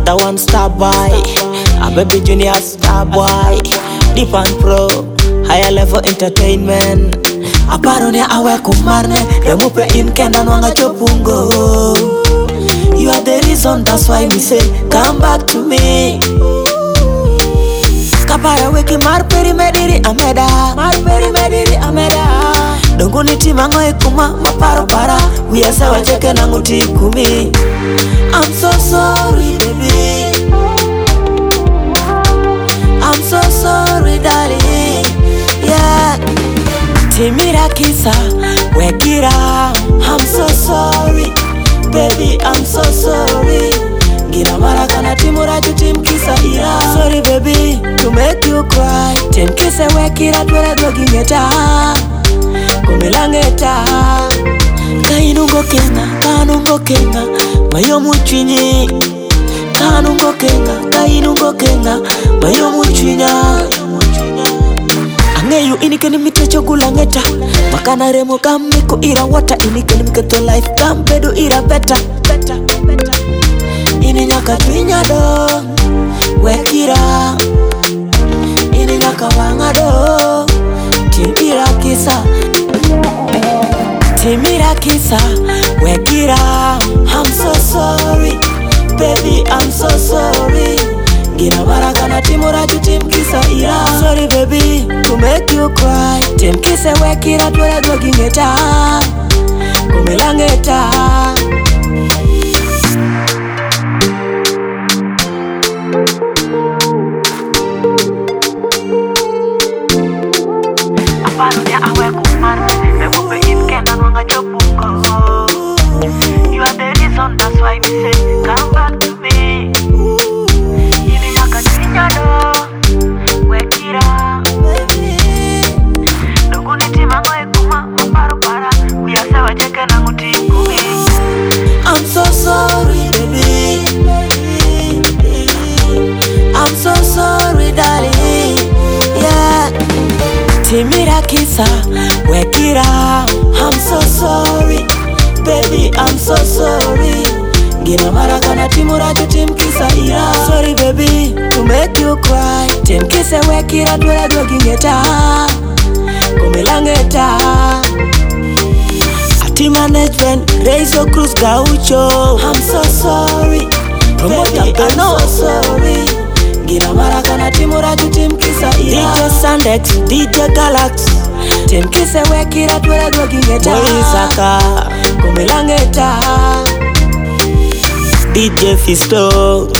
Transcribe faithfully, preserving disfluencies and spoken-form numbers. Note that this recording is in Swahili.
another one star boy, a baby junior star boy, deep and pro, higher level entertainment. Aparonia awe kumarne, remupe in kenda nwanga chopungo. You are the reason, that's why me say, come back to me. Kapara weki marperi mediri ameda, marperi mediri ameda. Dongo niti mangoe kuma maparo para, we are sawa cheke na nguti kumi. I'm so sorry baby, I'm so sorry darling, yeah. Timira kisa, wekira, I'm so sorry baby, I'm so sorry. Gina maraka na timura jutim kisa ira. Sorry baby, to make you cry. Tim kisa wekira twele dogi ngeta, kumilangeta. Kainungo kenga, kanungo kenga, mayomu chwinyi. Kanungo kenga, kainungo kenga, mayomu chwinya. Angeyu inikeni mitecho gulangeta, makana remo kamiko ira wata. Inikeni miketo life kampedu ira beta, beta, beta. Ini nyaka twinya do, wekira. Ini nyaka wanga do, timira kisa. Timira kisa, wekira. I'm so sorry, baby, I'm so sorry. Gina maraka na timura jutim kisa ira. Sorry baby, to make you cry. Tim kisa wekira twele dogi ngeta, kumilangeta. Aparonia awe kumarne, remupe in kenda nwanga chopungo. You are the reason, that's why me say, come back to me. Ini nyaka twinya do, wekira. Dongo niti mangoe kuma maparo para, we are sawa cheke na nguti kumi. I'm so sorry baby, I'm so sorry darling, yeah. Timira kisa, wekira. I'm so sorry, baby, I'm so sorry. Gina maraka na timura jutim kisa ira. Sorry baby, to make you cry. Tim kisa wekira twele dogi ngeta, kumilangeta. Ati management, Rezo Cruz Gaucho. I'm so sorry, baby, I'm so sorry. Gina maraka na timura jutim kisa ira. D J Sandex, D J Galax, Tim kisa wekira twele dogi ngeta, Moisaka, kumilangeta. D J Fisto,